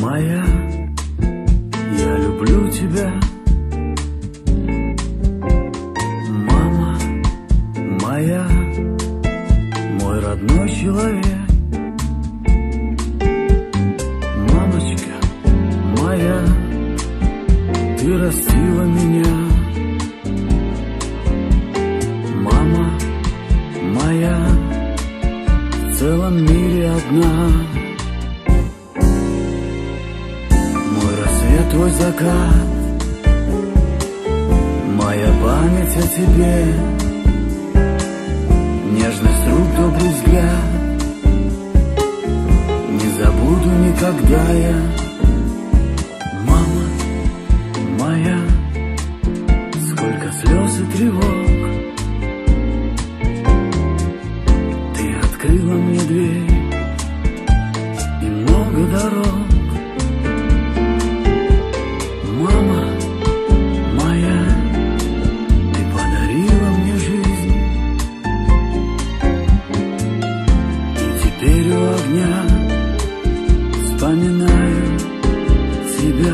моя, я люблю тебя. Мама моя, мой родной человек. Мамочка моя, ты растила меня. Мама моя, в целом мире одна. Мой рассвет, твой закат, моя память о тебе, нежность рук, добрый взгляд. Не забуду никогда я. Мама моя, сколько слез и тревог. Ты открыла мне дверь и много дорог. Мама моя, ты подарила мне жизнь, и теперь у огня вспоминаю тебя.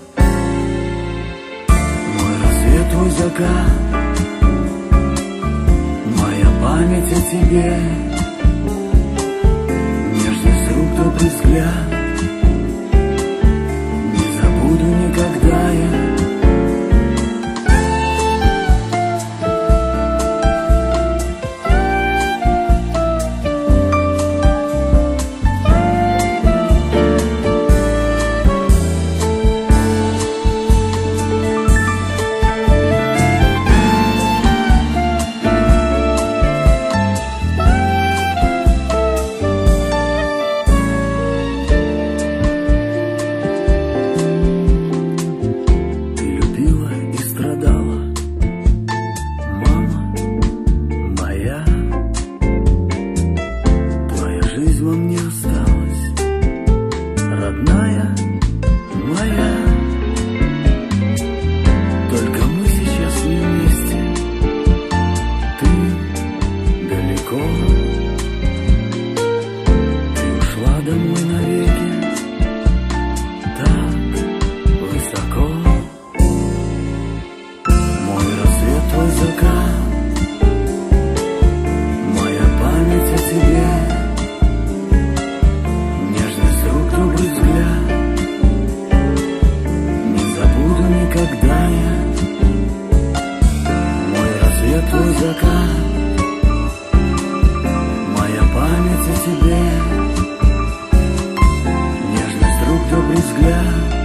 Мой рассвет, твой закат, моя память о тебе, нежность рук, добрый взгляд. Не забуду никогда я. Жизнь во мне осталась, родная моя. Только мы сейчас не вместе, ты далеко. Ты ушла домой навеки, так высоко. Мой рассвет, твой закат, моя память о тебе, добрый взгляд. Не забуду никогда я. Мой рассвет, твой закат, моя память о тебе, нежность рук, добрый взгляд.